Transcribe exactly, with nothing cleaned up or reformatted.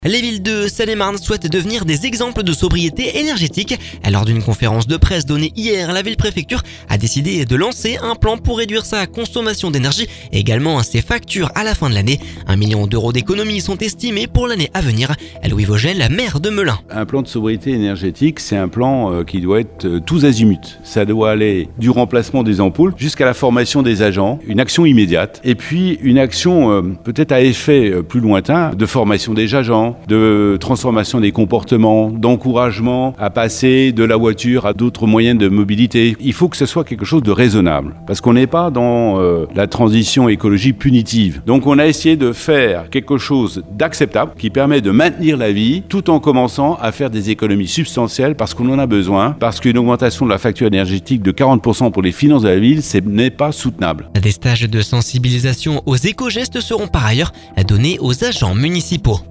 Les villes de Seine-et-Marne souhaitent devenir des exemples de sobriété énergétique. Lors d'une conférence de presse donnée hier, la ville-préfecture a décidé de lancer un plan pour réduire sa consommation d'énergie et également ses factures à la fin de l'année. Un million d'euros d'économies sont estimés pour l'année à venir. Louis Vogel, maire de Melun. Un plan de sobriété énergétique, c'est un plan qui doit être tous azimuts. Ça doit aller du remplacement des ampoules jusqu'à la formation des agents, une action immédiate et puis une action peut-être à effet plus lointain de formation des agents, de transformation des comportements, d'encouragement à passer de la voiture à d'autres moyens de mobilité. Il faut que ce soit quelque chose de raisonnable, parce qu'on n'est pas dans euh, la transition écologique punitive. Donc on a essayé de faire quelque chose d'acceptable, qui permet de maintenir la vie, tout en commençant à faire des économies substantielles, parce qu'on en a besoin, parce qu'une augmentation de la facture énergétique de quarante pour cent pour les finances de la ville, ce n'est pas soutenable. Des stages de sensibilisation aux éco-gestes seront par ailleurs donnés aux agents municipaux.